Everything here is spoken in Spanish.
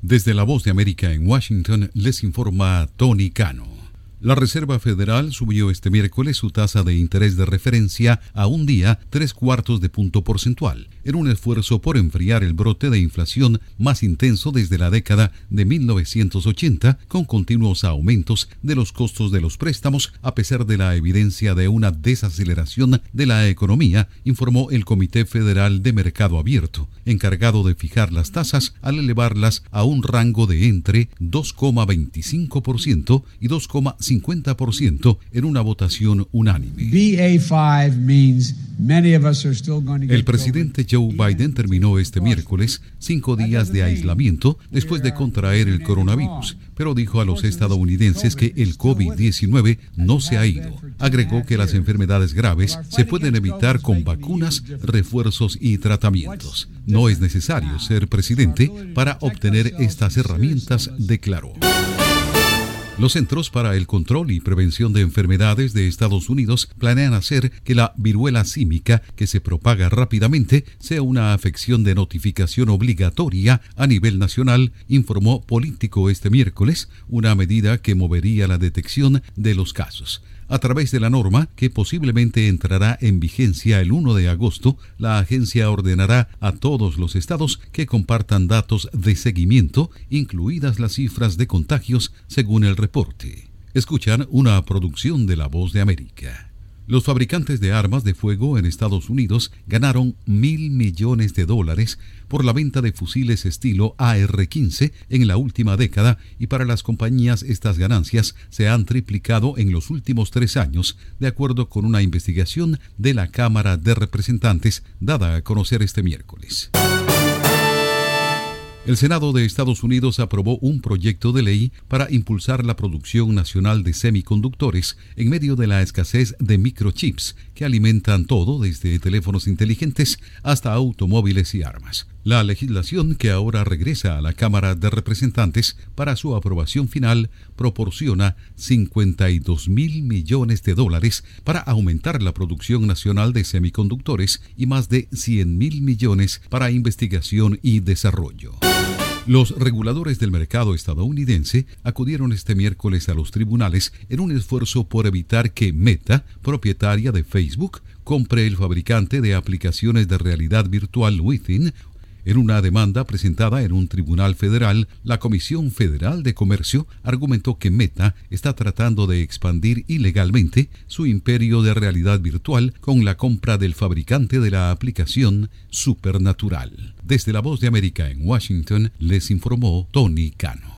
Desde La Voz de América en Washington les informa Tony Cano. La Reserva Federal subió este miércoles su tasa de interés de referencia a un día 0,75 de punto porcentual, en un esfuerzo por enfriar el brote de inflación más intenso desde la década de 1980, con continuos aumentos de los costos de los préstamos, a pesar de la evidencia de una desaceleración de la economía, informó el Comité Federal de Mercado Abierto, encargado de fijar las tasas al elevarlas a un rango de entre 2,25% y 2,50% en una votación unánime. El presidente Joe Biden terminó este miércoles 5 días de aislamiento después de contraer el coronavirus, pero dijo a los estadounidenses que el COVID-19 no se ha ido. Agregó que las enfermedades graves se pueden evitar con vacunas, refuerzos y tratamientos. No es necesario ser presidente para obtener estas herramientas, declaró. Los Centros para el Control y Prevención de Enfermedades de Estados Unidos planean hacer que la viruela símica, que se propaga rápidamente, sea una afección de notificación obligatoria a nivel nacional, informó Político este miércoles, una medida que movería la detección de los casos. A través de la norma, que posiblemente entrará en vigencia el 1 de agosto, la agencia ordenará a todos los estados que compartan datos de seguimiento, incluidas las cifras de contagios, según el reporte. Escuchan una producción de La Voz de América. Los fabricantes de armas de fuego en Estados Unidos ganaron $1.000 millones por la venta de fusiles estilo AR-15 en la última década, y para las compañías estas ganancias se han triplicado en los últimos 3 años, de acuerdo con una investigación de la Cámara de Representantes dada a conocer este miércoles. El Senado de Estados Unidos aprobó un proyecto de ley para impulsar la producción nacional de semiconductores en medio de la escasez de microchips que alimentan todo desde teléfonos inteligentes hasta automóviles y armas. La legislación, que ahora regresa a la Cámara de Representantes para su aprobación final, proporciona $52.000 millones para aumentar la producción nacional de semiconductores y más de $100.000 millones para investigación y desarrollo. Los reguladores del mercado estadounidense acudieron este miércoles a los tribunales en un esfuerzo por evitar que Meta, propietaria de Facebook, compre el fabricante de aplicaciones de realidad virtual Within. En una demanda presentada en un tribunal federal, la Comisión Federal de Comercio argumentó que Meta está tratando de expandir ilegalmente su imperio de realidad virtual con la compra del fabricante de la aplicación Supernatural. Desde La Voz de América en Washington, les informó Tony Cano.